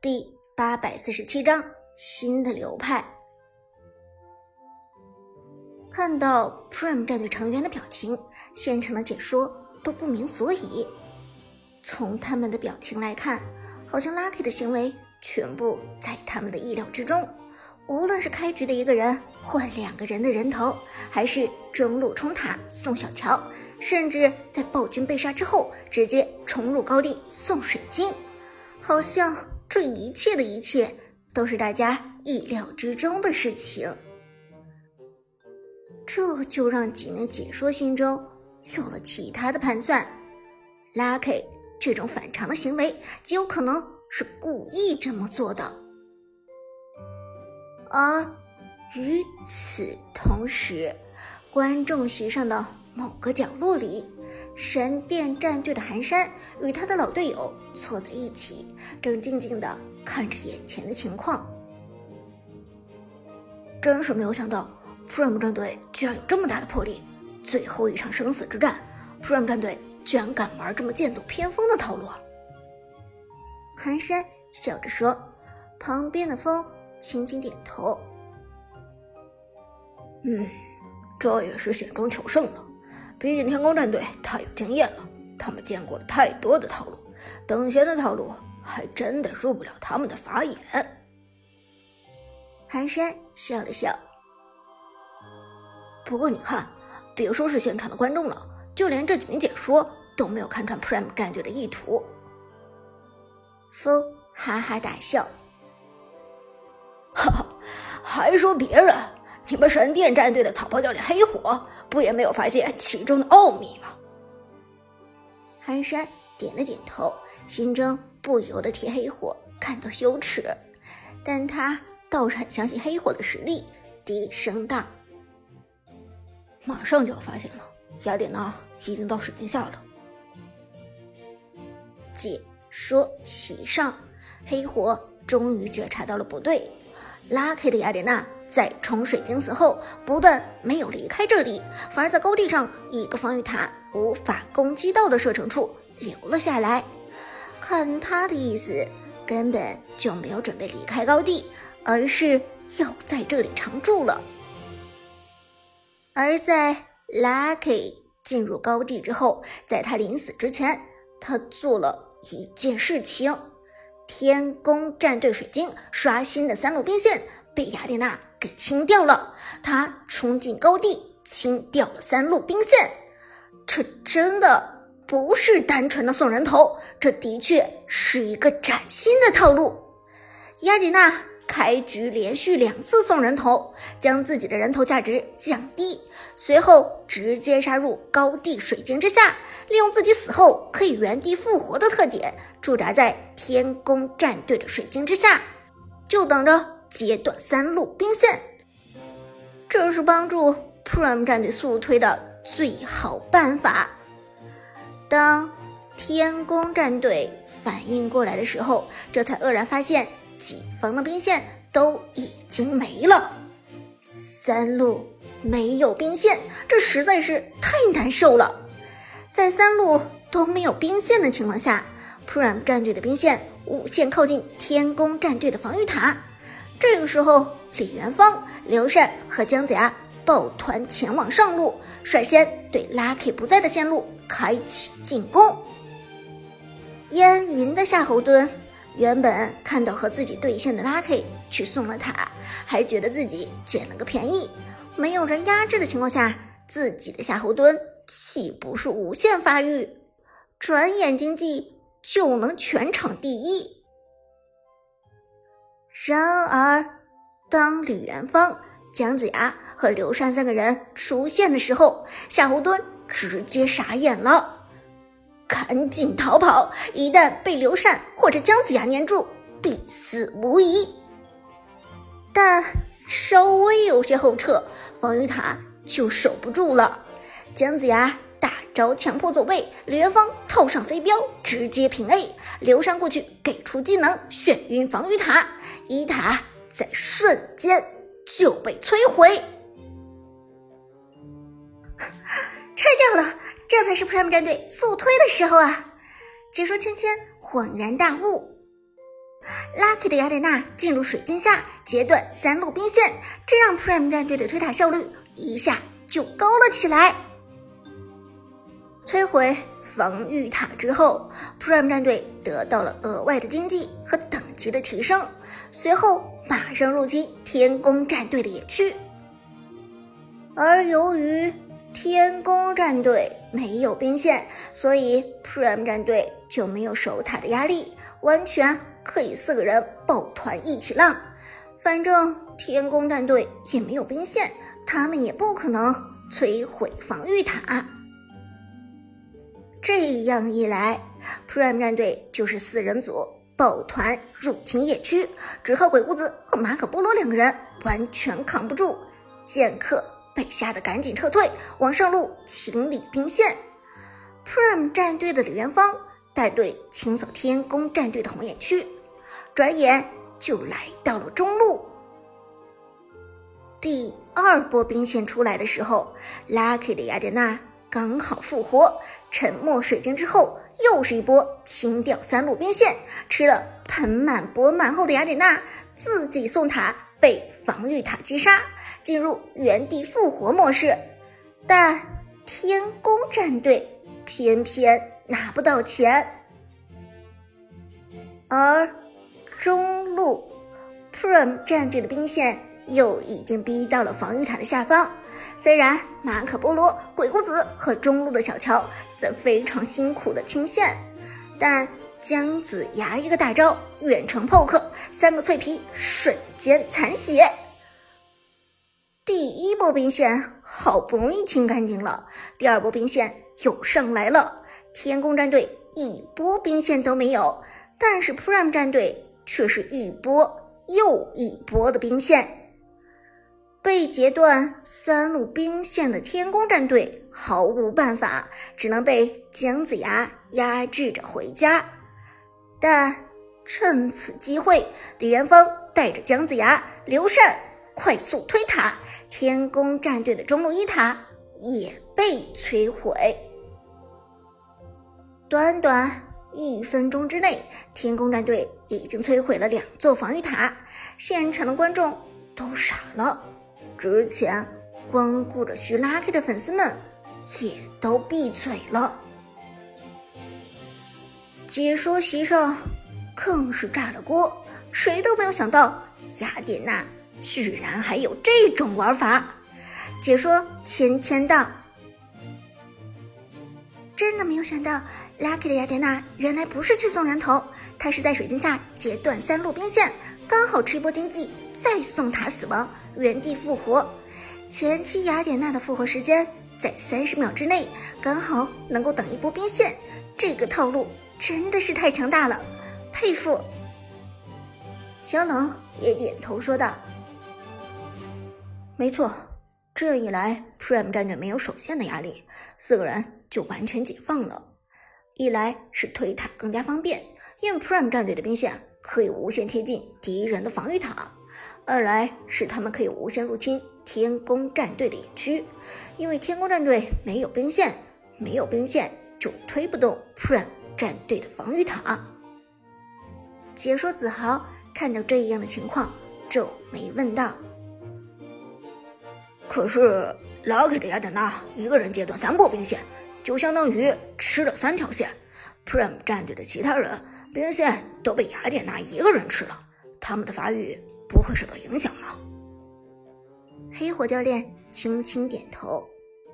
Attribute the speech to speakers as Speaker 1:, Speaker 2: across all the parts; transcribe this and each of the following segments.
Speaker 1: 第847章新的流派。看到 Prime 战队成员的表情，现场的解说都不明所以。从他们的表情来看，好像 Lucky 的行为全部在他们的意料之中。无论是开局的一个人换2个人的人头，还是中路冲塔送小乔，甚至在暴君被杀之后直接冲入高地送水晶，好像这一切的一切都是大家意料之中的事情。这就让几名解说心中有了其他的盘算。 Lucky 这种反常的行为极有可能是故意这么做的。而与此同时，观众席上的某个角落里，神殿战队的寒山与他的老队友坐在一起，正静静地看着眼前的情况。真是没有想到 Prime 战队居然有这么大的魄力，最后一场生死之战 Prime 战队居然敢玩这么剑走偏锋的套路。寒山笑着说，旁边的风轻轻点头。
Speaker 2: 这也是险中求胜了，毕竟天宫战队太有经验了，他们见过了太多的套路，等闲的套路还真的入不了他们的法眼。
Speaker 1: 寒山笑了笑。
Speaker 2: 不过你看，别说是现场的观众了，就连这几名解说都没有看穿 Prime 战队的意图。
Speaker 1: 风哈哈大笑，
Speaker 2: 哈哈，还说别人，你们神殿战队的草包教练黑火不也没有发现其中的奥秘吗？
Speaker 1: 寒山点了点头，心中不由得替黑火感到羞耻，但他倒是很相信黑火的实力，低声道：
Speaker 2: 马上就要发现了，雅典娜已经到水晶下了。
Speaker 1: 解说席上，黑火终于觉察到了不对。Lucky 的雅典娜在冲水晶死后，不但没有离开这里，反而在高地上一个防御塔无法攻击到的射程处留了下来。看他的意思，根本就没有准备离开高地，而是要在这里常驻了。而在 Lucky 进入高地之后，在他临死之前，他做了一件事情。天宫战队水晶刷新的3路兵线被雅典娜给清掉了，他冲进高地清掉了3路兵线。这真的不是单纯的送人头，这的确是一个崭新的套路。雅典娜开局连续2次送人头，将自己的人头价值降低，随后直接杀入高地水晶之下，利用自己死后可以原地复活的特点，驻扎在天宫战队的水晶之下，就等着截断3路兵线。这是帮助 Prime 战队速推的最好办法。当天宫战队反应过来的时候，这才愕然发现己方的兵线都已经没了。3路没有兵线，这实在是太难受了。在3路都没有兵线的情况下， Prime 战队的兵线无限靠近天宫战队的防御塔。这个时候，李元芳、刘禅和姜子牙抱团前往上路，率先对 Lucky 不在的线路开启进攻。烟云的夏侯惇原本看到和自己对线的 Lucky 去送了塔，还觉得自己捡了个便宜，没有人压制的情况下，自己的夏侯惇岂不是无限发育，转眼经济就能全场第一。然而当吕元芳、姜子牙和刘禅3个人出现的时候，夏侯惇直接傻眼了，赶紧逃跑，一旦被刘禅或者姜子牙黏住，必死无疑。但稍微有些后撤，防御塔就守不住了。姜子牙大招强迫走位，吕元芳套上飞镖直接平 A， 刘禅过去给出技能眩晕防御塔，一塔在瞬间就被摧毁。拆掉了，这才是 Prime 战队速推的时候啊！解说芊芊恍然大悟， Lucky 的雅典娜进入水晶下，截断3路兵线，这让 Prime 战队的推塔效率一下就高了起来。摧毁防御塔之后， Prime 战队得到了额外的经济和等级的提升，随后马上入侵天宫战队的野区。而由于天宫战队没有兵线，所以 Prime 战队就没有守塔的压力，完全可以4个人抱团一起浪。反正天宫战队也没有兵线，他们也不可能摧毁防御塔。这样一来， Prime 战队就是4人组抱团入侵野区，只靠鬼谷子和马可波罗2个人完全扛不住，剑客被吓得赶紧撤退，往上路清理兵线。 Prime 战队的李元芳带队清扫天宫战队的红眼区，转眼就来到了中路。第2波兵线出来的时候， Lucky 的雅典娜刚好复活，沉默水晶之后又是一波清掉3路兵线，吃了盆满钵满后的雅典娜自己送塔被防御塔击杀，进入原地复活模式。但天宫战队偏偏拿不到钱。而中路 Prime 战队的兵线又已经逼到了防御塔的下方，虽然马可波罗、鬼谷子和中路的小乔则非常辛苦的清线，但姜子牙一个大招远程 poke，3个脆皮瞬间残血。第1波兵线好不容易清干净了，第2波兵线又上来了。天宫战队1波兵线都没有，但是 Prime 战队却是1波又1波的兵线。被截断3路兵线的天宫战队毫无办法，只能被姜子牙压制着回家。但趁此机会，李元芳带着姜子牙、刘禅快速推塔，天宫战队的中路1塔也被摧毁。短短1分钟之内，天宫战队已经摧毁了2座防御塔，现场的观众都傻了。之前光顾着徐 Lucky 的粉丝们也都闭嘴了。解说席上更是炸了锅，谁都没有想到雅典娜居然还有这种玩法。解说谦道，真的没有想到 Lucky 的雅典娜原来不是去送人头，她是在水晶下截断3路兵线，刚好吃一波经济再送塔死亡，原地复活。前期雅典娜的复活时间在30秒之内，刚好能够等一波兵线，这个套路真的是太强大了，佩服。小冷也点头说道，没错，这一来 Prime 战队没有守线的压力，4个人就完全解放了。一来是推塔更加方便，因为 Prime 战队的兵线可以无限贴近敌人的防御塔；二来是他们可以无限入侵天宫战队的野区，因为天宫战队没有兵线，没有兵线就推不动 Prime 战队的防御塔。解说子豪看到这样的情况，皱眉问道，可是 Lucky 的雅典娜一个人截断3波兵线，就相当于吃了3条线， Prime 战队的其他人兵线都被雅典娜一个人吃了，他们的发育不会受到影响吗？黑火教练轻轻点头，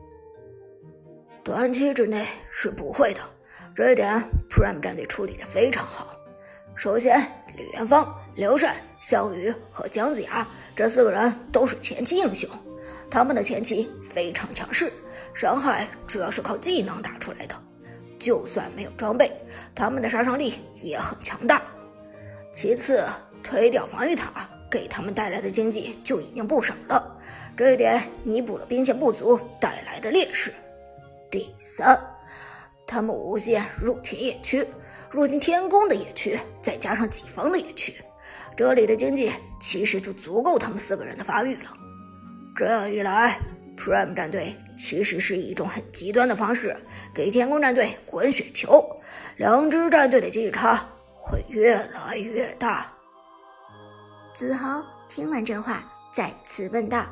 Speaker 1: 短期之内是不会的，这一点 Prime 战队处理得非常好。首先，李元芳、刘禅、萧雨和姜子牙这4个人都是前期英雄，他们的前期非常强势，伤害主要是靠技能打出来的，就算没有装备，他们的杀伤力也很强大。其次，推掉防御塔给他们带来的经济就已经不少了，这一点弥补了兵线不足带来的劣势。第三，他们无限入侵野区，入侵天宫的野区，再加上己方的野区，这里的经济其实就足够他们4个人的发育了。这样一来， Prime 战队其实是以一种很极端的方式给天宫战队滚雪球，2支战队的经济差
Speaker 2: 会越来越大。
Speaker 1: 子豪听完这话，再次问道：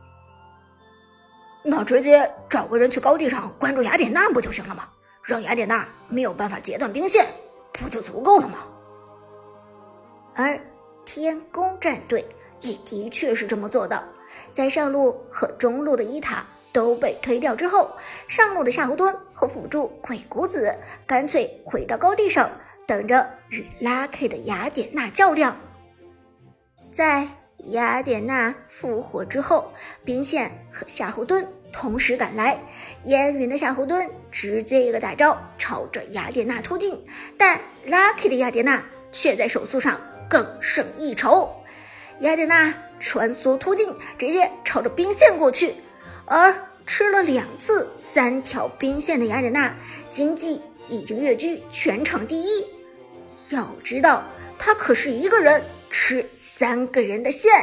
Speaker 2: 那直接找个人去高地上关注雅典娜不就行了吗？让雅典娜没有办法截断兵线，不就足够了吗？
Speaker 1: 而天宫战队也的确是这么做的。在上路和中路的伊塔都被推掉之后，上路的夏侯惇和辅助鬼谷子干脆回到高地上，等着与拉 K 的雅典娜较量。在雅典娜复活之后，兵线和夏侯惇同时赶来，烟云的夏侯惇直接一个大招朝着雅典娜突进，但 Lucky 的雅典娜却在手速上更胜一筹。雅典娜穿梭突进，直接朝着兵线过去，而吃了2次3条兵线的雅典娜经济已经跃居全场第一。要知道，她可是一个人吃3个人的线。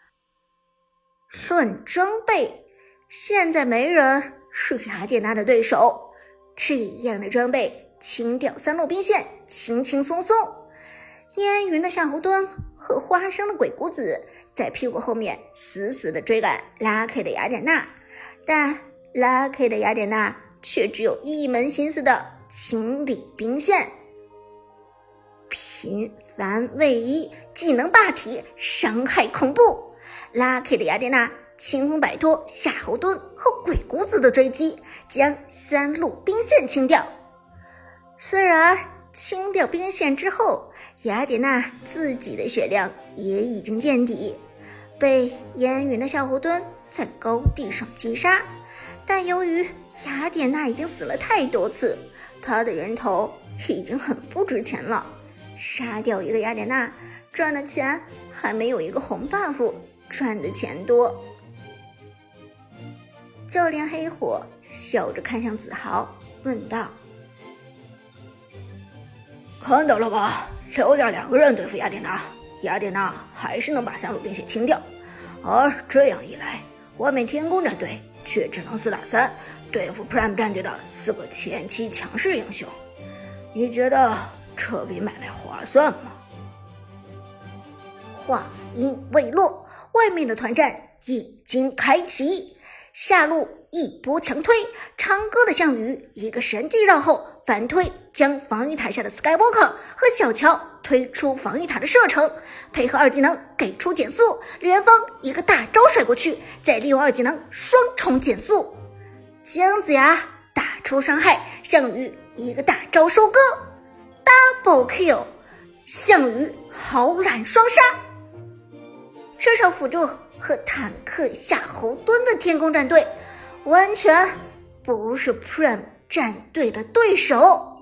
Speaker 1: 论装备，现在没人是雅典娜的对手，这样的装备清掉3路兵线轻轻松松。烟云的夏侯惇和花生的鬼谷子在屁股后面死死地追赶 Lucky 的雅典娜，但 Lucky 的雅典娜却只有一门心思的清理兵线。频繁位移，技能霸体，伤害恐怖。Lucky 的雅典娜轻松摆脱夏侯惇和鬼谷子的追击，将3路兵线清掉。虽然清掉兵线之后，雅典娜自己的血量也已经见底，被烟云的夏侯惇在高地上击杀，但由于雅典娜已经死了太多次，她的人头已经很不值钱了。杀掉一个雅典娜赚的钱还没有一个红 buff 赚的钱多。教练黑火笑着看向子豪，问道：
Speaker 2: 看到了吧，留下2个人对付雅典娜，雅典娜还是能把3路兵线清掉，而这样一来，外面天宫战队却只能4打3对付 Prime 战队的4个前期强势英雄。你觉得这笔买卖划算吗？
Speaker 1: 话音未落，外面的团战已经开启。下路一波强推，长歌的项羽一个神技绕后反推，将防御塔下的 Skywalker 和小乔推出防御塔的射程，配合2技能给出减速，元芳一个大招甩过去，再利用2技能双重减速，姜子牙打出伤害，项羽一个大招收割 Double Kill， 项羽好懒双杀。车手辅助和坦克夏侯惇的天宫战队完全不是 Prime 战队的对手。